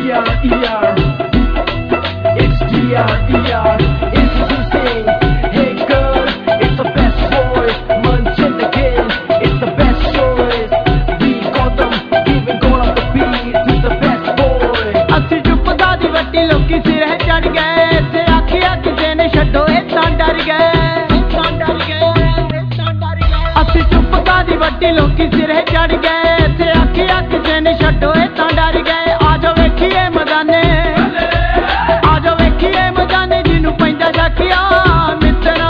D-R-E-R. It's D-R-E-R. Introducing, hey girl, it's the best boys. Munching again, it's the best choice. We got them, giving all of the beat to the best boy. ਅਸੀਂ ਚੁੱਪਦਾ ਦੀ ਵੱਟੀ ਲੋਕੀ ਸਿਰ ਚੜ ਗਏ ਤੇ ਆਖਿਆ ਕਿਸੇ ਨੇ ਛੱਡੋ ਇਹ ਤਾਂ ਡਰ ਗਏ ਅਸੀਂ ਚੁੱਪਦਾ ਦੀ ਵੱਟੀ ਲੋਕੀ ਸਿਰ ਚੜ ਗਏ ਤੇ ਆਖਿਆ ਕਿਸੇ ਨੇ ਛੱਡੋ ਇਹ ਤਾਂ ਡਰ ਗਏ ਆਜੋ ਵੇਖੀਏ ਮਦਾਨੇ ਆਜੋ ਵੇਖੀਏ ਮਦਾਨੇ ਜਿਹਨੂੰ ਪੈਂਦਾ ਜਾਖਿਆ ਮਿੱਤਰਾਂ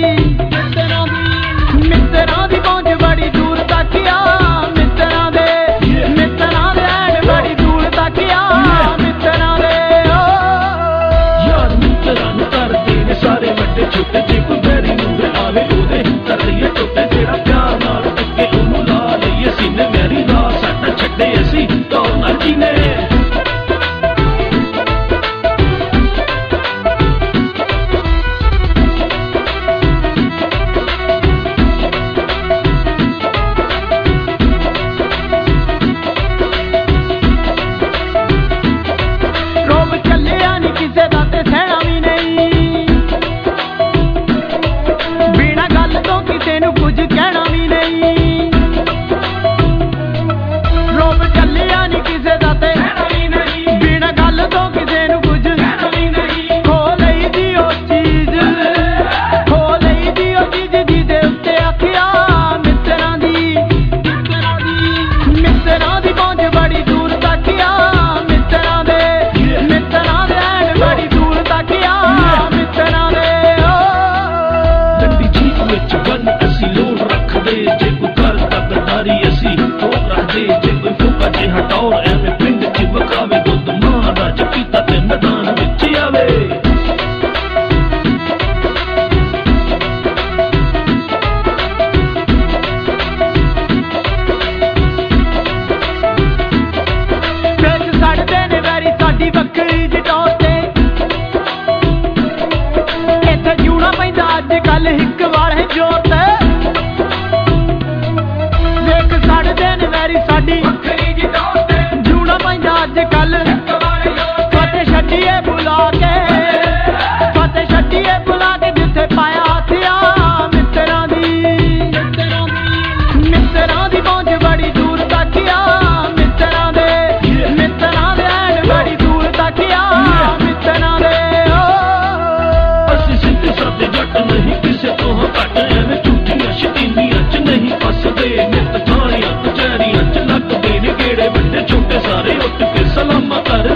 ਦੀ ਪਹੁੰਚ ਬੜੀ ਦੂਰ ਤੱਕਿਆ ਮਿੱਤਰਾਂ ਦੇ ਐਨ ਬੜੀ ਦੂਰ ਤੱਕਿਆ ਮਿੱਤਰਾਂ ਦੇ ਯਾਰ ਮਿੱਤਰਾਂ ਨੂੰ ਕਰਦੇ ਨੇ ਸਾਰੇ ਵੱਡੇ ਛੋਟੇ ਜੇ ਕੋਈ ਬੈਰੀ ਨੂੰ ਆਵੇ ਉਹਦੇ ਹਿੱਤਰ ਲਈਏ ਟੁੱਟੇ ਜਿਹੜਾ ਪਿਆਰ ਨਾਲ ਟਿੱਕੇ ਉਹਨੂੰ ਲਾ ਲਈਏ ਸੀਨੇ ਮੇਰੀ ਰਾਹ ਸਾਡਾ ਛੱਡੇ ਅਸੀਂ ਦੌਰ ਨਾਲ ਜੀਨੇ ਰੋਬ ਚੱਲਿਆ ਨੀ ਕਿਸੇ ਦਾ ਤੇ ਸਹਿਣਾ ਵੀ ਨਹੀਂ ਬਿਨਾਂ ਗੱਲ ਤੋਂ ਕਿਸੇ ਨੂੰ ਕੁਝ ਕਹਿਣਾ ਵੀ ਨਹੀਂ ਰੋਬ ਚੱਲਿਆ ਨੀ ਕਿਸੇ ਦਾ ਤੇ ਸਹਿਣਾ ਵੀ ਨਹੀਂ ਬਿਨਾਂ ਗੱਲ ਤੋਂ ਕਿਸੇ ਨੂੰ ਕੁਝ ਕਹਿਣਾ ਵੀ ਨਹੀਂ ਖੋ ਲਈ ਦੀ ਉਹ ਚੀਜ਼ ਜਿਹਦੇ ਉੱਤੇ ਆਖਿਆ ਮਿੱਤਰਾਂ ਦੀ ਪਹੁੰਚ ਬੜੀ ਦੂਰ ਤੱਕਿਆ ਮਿੱਤਰਾਂ ਦੇ ਐਨ ਬੜੀ ਦੂਰ ਤੱਕਿਆ ਮਿੱਤਰਾਂ ਦੇ ਲੰਡੀ ਜੀਤ ਵਿੱਚ ਬੰਨ ਅਸੀਂ ਲੋੜ ਰੱਖਦੇ ਜੇ ਕੋਈ ਕਰਦਾ ਗਦਾਰੀ ਅਸੀਂ ਹੋਰ ਰੱਖਦੇ ਜੇ ਕੋਈ ਫੁਕਾ ਜਿਹਾ ਟੌਰ ਐਵੇਂ ਪਿੰਡ 'ਚ ਵਕਾਵੇ ਦੁੱਧ ਮਹਾਰਾਜ ਪੀਤਾ ਤੇ ਮੈਦਾਨ ਵਿੱਚ ਆਵੇ ਵਿੱਚ ਸੜਦੇ ਨੇ ਵੈਰੀ ਸਾਡੀ ਵੱਖਰੀ ਜਟੌਰ ਤੇ ਇੱਥੇ ਜਿਉਣਾ ਪੈਂਦਾ ਅੱਜ ਕੱਲ ਹਿੱਕ ਵਾਲੇ ਜੋਰ ਤੇ ਵੇਖ ਸੜਦੇ ਨੇ ਵੈਰੀ ਸਾਡੀ ਵੱਖਰੀ ਜਟੌਰ ਤੇ ਜਿਉਣਾ ਪੈਂਦਾ ਅੱਜ ਕੱਲ ਹਿੱਕ ਵਾਲੇ ਜੋਰ ਫਤਿਹ ਛੱਡੀਏ ਬੁਲਾ ਕੇ ਜਿੱਥੇ ਪਾਇਆ ਹੱਥਿਆ ਮਿੱਤਰਾਂ ਦੀ ਪਹੁੰਚ ਬੜੀ ਦੂਰ ਤੱਕਿਆ ਮਿੱਤਰਾਂ ਦੇ ਐਨ ਬੜੀ ਦੂਰ ਤੱਕਿਆ ਮਿੱਤਰਾਂ ਦੇ ਅਸੀਂ ਸਿੱਧੇ ਸਾਦੇ ਜੱਟ ਨਹੀਂ ਕਿਸੇ ਤੋਂ ਘੱਟ ਐਵੇਂ ਝੂਠੀਆਂ ਸ਼ਕੀਨੀਆਂ 'ਚ ਨਹੀਂ ਫਸਦੇ ਨਿੱਤ ਥਾਣੀਆਂ ਕਚਹਿਰੀਆਂ 'ਚ ਲੱਗਦੇ ਨੇ ਗੇੜੇ ਵੱਡੇ ਛੋਟੇ ਸਾਰੇ ਉੱਠ ਕੇ ਸਲਾਮਾਂ ਕਰਦੇ